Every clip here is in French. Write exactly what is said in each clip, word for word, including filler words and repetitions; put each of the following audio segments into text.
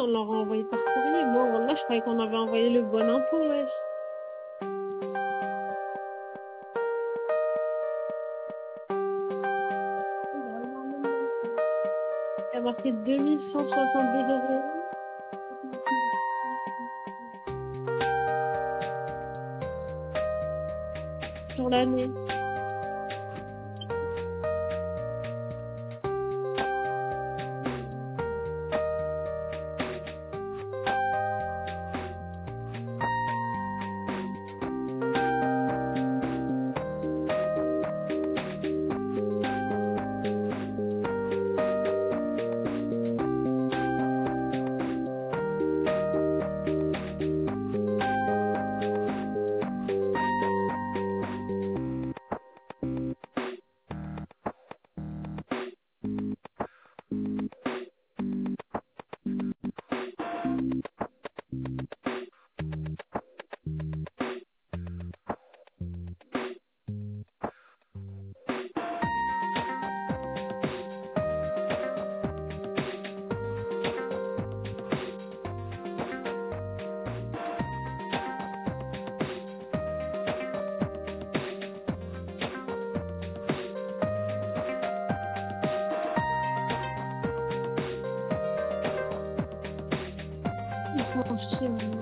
on leur a envoyé par courrier. Moi, voilà, je croyais qu'on avait envoyé le bon impôt, ouais. Il y a marqué deux mille cent soixante-deux euros. Sur l'année. Ils font chier, maintenant.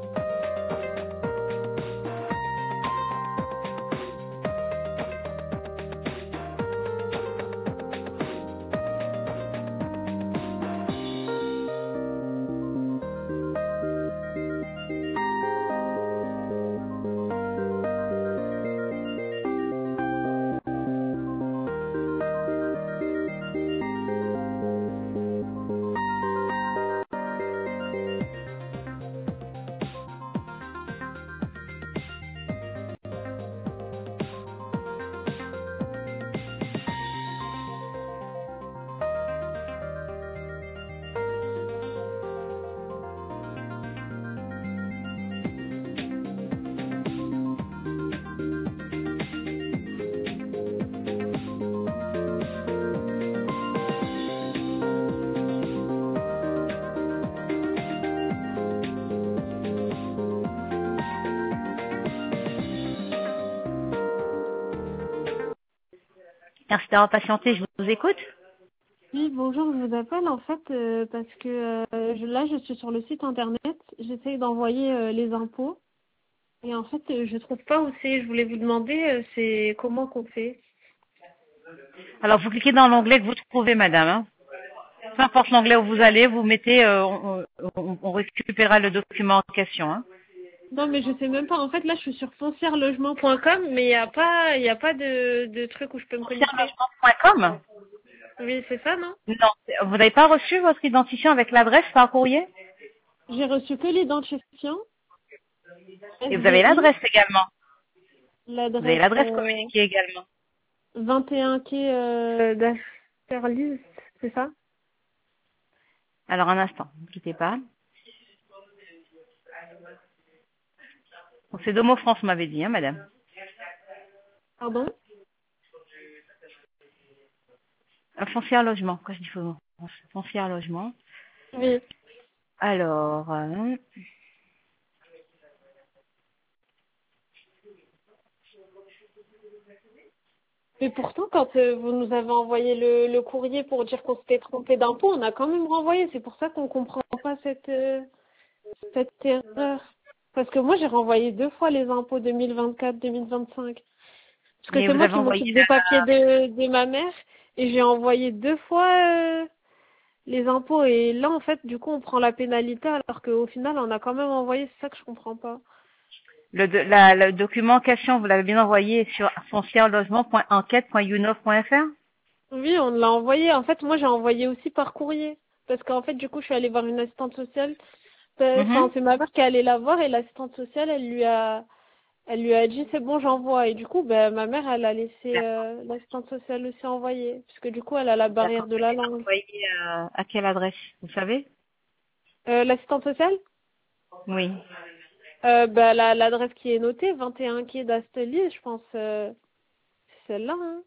Merci d'avoir patienté, je vous écoute. Oui, bonjour, je vous appelle en fait euh, parce que euh, je, là je suis sur le site internet, j'essaye d'envoyer euh, les impôts et en fait euh, je trouve pas où c'est. Je voulais vous demander euh, c'est comment qu'on fait. Alors, vous cliquez dans l'onglet que vous trouvez, madame. Hein. Peu importe l'onglet où vous allez, vous mettez, euh, on, on, on récupérera le document en question. Hein. Non mais je sais même pas. En fait là je suis sur foncière logement point com mais il y a pas il y a pas de de truc où je peux me connecter. foncière logement point com. Oui c'est ça non? Non, vous n'avez pas reçu votre identifiant avec l'adresse par courrier? J'ai reçu que l'identifiant, Et vous avez S D I, l'adresse également. Vous avez l'adresse l'adresse euh, communiquée également. vingt et un quai euh, d'Austerlitz, c'est ça? Alors, un instant, ne quittez pas. Donc, c'est Domo France, vous m'avez dit, hein, madame. Pardon? Un foncière logement. Quoi je dis faux? Foncière logement. Oui. Alors, euh, Mais pourtant, quand euh, vous nous avez envoyé le, le courrier pour dire qu'on s'était trompé d'impôt, on a quand même renvoyé. C'est pour ça qu'on comprend pas cette, euh, cette erreur. Parce que moi, j'ai renvoyé deux fois les impôts deux mille vingt-quatre, deux mille vingt-cinq. Parce que mais c'est vous moi avez qui envoyé m'occupe des papiers la... de, de ma mère. Et j'ai envoyé deux fois euh, les impôts. Et là, en fait, du coup, on prend la pénalité alors qu'au final, on a quand même envoyé. C'est ça que je comprends pas. Le, de- la- le document en question, vous l'avez bien envoyé sur foncière logement point enquête point younov point fr. Oui, on l'a envoyé. En fait, moi, j'ai envoyé aussi par courrier. Parce qu'en fait, du coup, je suis allée voir une assistante sociale. Euh, Enfin, Mhm. c'est ma mère qui est allée la voir et l'assistante sociale, elle lui a, elle lui a dit c'est bon, j'envoie. Et du coup, ben, ma mère, elle a laissé D'accord. euh, l'assistante sociale aussi envoyer. Parce que du coup, elle a la barrière D'accord. de Vous la l'avez langue. envoyé euh, à quelle adresse, vous savez? Euh, l'assistante sociale, Oui. euh, ben, la- l'adresse qui est notée, vingt et un quai d'Astelier, je pense, euh, c'est celle-là. Hein.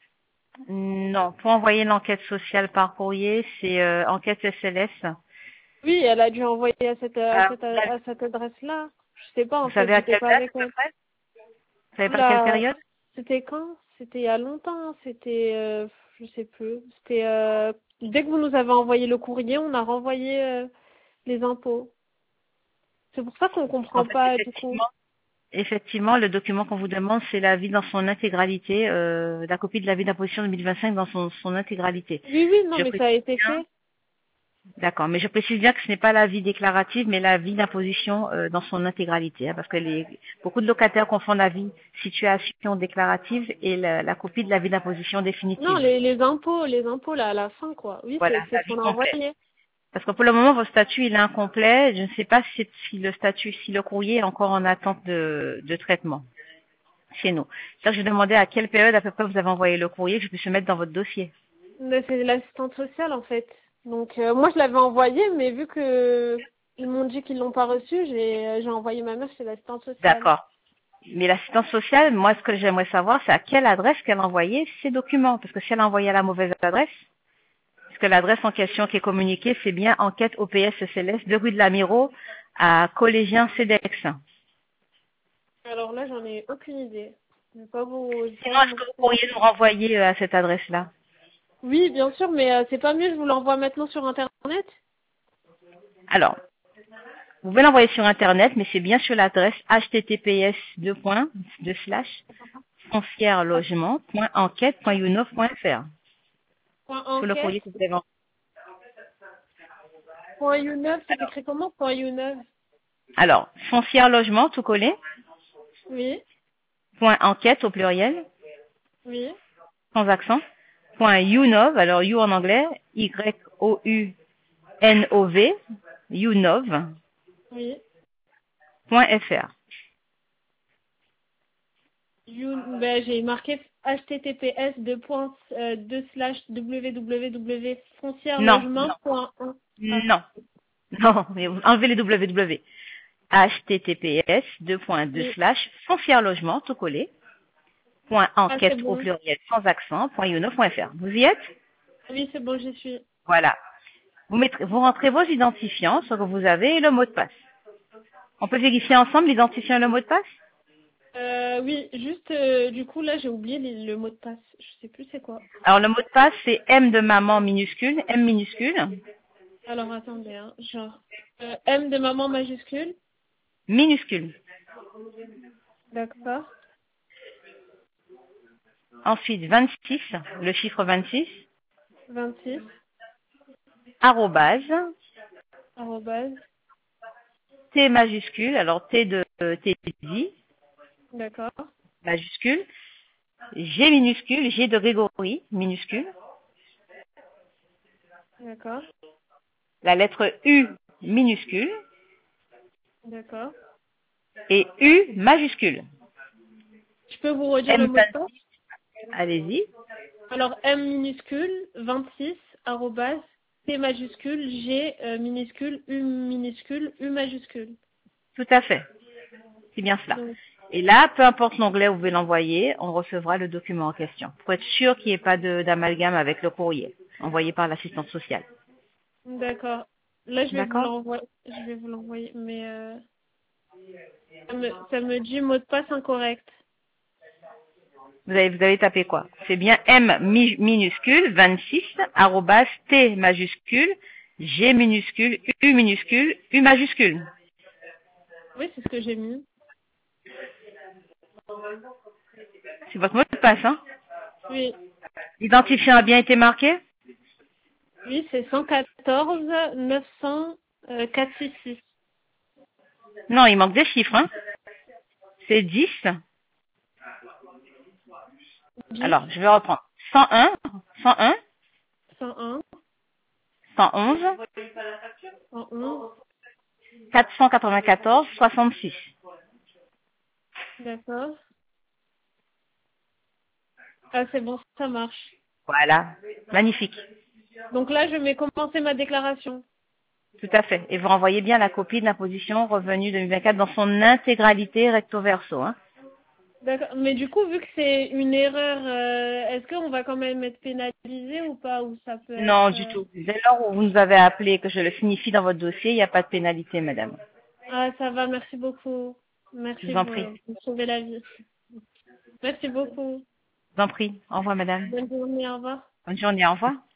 Non, pour envoyer l'enquête sociale par courrier, c'est euh, enquête S L S. Oui, elle a dû envoyer à cette, à Ah, cette, vous avez- à cette adresse-là. Je sais pas, en vous fait, savez à j'étais quelle pas date avec à peu elle. près? Vous savez pas quelle Oula, période? c'était quand? C'était il y a longtemps, c'était, euh, je sais plus. C'était, euh, dès que vous nous avez envoyé le courrier, on a renvoyé euh, les impôts. C'est pour ça qu'on En comprend fait, pas, du coup. effectivement, effectivement, le document qu'on vous demande, c'est l'avis dans son intégralité, euh, la copie de l'avis d'imposition deux mille vingt-cinq dans son, son intégralité. Oui, oui, non, Je mais ça précise a été bien, fait. d'accord, mais je précise bien que ce n'est pas l'avis déclaratif, mais l'avis d'imposition euh, dans son intégralité, hein, parce que les, beaucoup de locataires confondent l'avis situation déclarative et la, la copie de l'avis d'imposition Non, définitive. les, les impôts, les impôts, là, à la fin, quoi. Oui, Voilà, c'est, c'est ce l'avis qu'on a complet. envoyé. Parce que pour le moment, votre statut il est incomplet. Je ne sais pas si, si le statut, si le courrier est encore en attente de, de traitement chez nous. C'est-à-dire que je demandais à quelle période à peu près vous avez envoyé le courrier, que je puisse le mettre dans votre dossier. Mais c'est l'assistante sociale, en fait. Donc, euh, moi, je l'avais envoyé, mais vu que ils m'ont dit qu'ils l'ont pas reçu, j'ai, euh, j'ai envoyé ma mère chez l'assistante sociale. D'accord. Mais l'assistance sociale, moi, ce que j'aimerais savoir, c'est à quelle adresse qu'elle a envoyé ces documents. Parce que si elle a envoyé à la mauvaise adresse, parce que l'adresse en question qui est communiquée, c'est bien enquête O P S C L S, deux rue de la Miro, à Collégien CEDEX. Alors là, j'en ai aucune idée. Je vais pas vous, je vais pas Sinon, vous est-ce que vous mentir. pourriez nous renvoyer euh, à cette adresse-là? Oui, bien sûr, mais euh, c'est pas mieux, je vous l'envoie maintenant sur Internet. Alors, vous pouvez l'envoyer sur Internet, mais c'est bien sur l'adresse h t t p s deux slash foncièrelogement.enquête.younov.fr. Point Sur le enquête. courrier que vous avez. Point YouNeuf, c'est écrit comment? Point YouNeuf. Alors, foncièrelogement, tout collé, Oui, point enquête au pluriel, oui, sans accent, point younov, alors you en anglais, Y-O-U-N-O-V, younov.fr. oui. You, ben, j'ai marqué https deux points euh, deux slash Non, non, www.foncièrelogement.un. Ah, non, non, mais vous enlevez les W W. https deux point deux oui. slash foncièrelogement, tout collé, point Ah, c'est enquête au bon. pluriel sans accent, point younov.fr. Vous y êtes? Oui, c'est bon, j'y suis. Voilà. Vous, mettrez, vous rentrez vos identifiants, ce que vous avez, et le mot de passe. On peut vérifier ensemble l'identifiant et le mot de passe? Euh, oui, juste, euh, du coup, là, j'ai oublié le, le mot de passe. Je sais plus c'est quoi. Alors, le mot de passe, c'est M de maman minuscule, M minuscule, Alors, attendez, hein, genre, euh, M de maman majuscule. minuscule. D'accord. Ensuite, vingt-six, le chiffre vingt-six, vingt-six. arrobase, Arrobase. T majuscule, alors T de euh, T dit, D'accord. majuscule, G minuscule, G de Grégory, minuscule, D'accord. la lettre U minuscule D'accord. et U majuscule. Je peux vous redire le M mot de passe? vingt-six, allez-y, Alors, M minuscule, vingt-six, arrobase, T majuscule, G euh, minuscule, U minuscule, U majuscule. tout à fait, c'est bien cela. Donc, Et là, peu importe l'onglet où vous pouvez l'envoyer, on recevra le document en question, pour être sûr qu'il n'y ait pas de- d'amalgame avec le courrier envoyé par l'assistante sociale. d'accord. Là, je vais vous D'accord? l'envoyer. Je vais vous l'envoyer, mais euh, ça, me, ça me dit mot de passe incorrect. Vous avez, vous avez tapé quoi? C'est bien M mi- minuscule vingt-six, arrobas T majuscule, G minuscule, U minuscule, U majuscule. Oui, c'est ce que j'ai mis. C'est votre mot de passe, hein? Oui, L'identifiant a bien été marqué? oui, c'est cent quatorze neuf cents euh, quatre cent soixante-six. Non, il manque des chiffres, hein? C'est dix. dix, Alors, je vais reprendre. cent un, cent un, cent un, cent onze, cent onze. quatre cent quatre-vingt-quatorze, soixante-six. D'accord. Ah, c'est bon, ça marche. Voilà. Magnifique. Donc là, je vais commencer ma déclaration. Tout à fait. Et vous renvoyez bien la copie de l'imposition revenu deux mille vingt-quatre dans son intégralité recto verso, hein? D'accord. Mais du coup, vu que c'est une erreur, euh, est-ce qu'on va quand même être pénalisé ou pas? Ou ça peut Non, être... du euh, tout. Dès lors où vous nous avez appelé et que je le signifie dans votre dossier, il n'y a pas de pénalité, madame. Ah, ça va, merci beaucoup. Je Merci, vous en vous, prie. vous sauvez la vie. Merci beaucoup. Je vous en prie. Au revoir, madame. Bonne journée, au revoir. Bonne journée. Au revoir.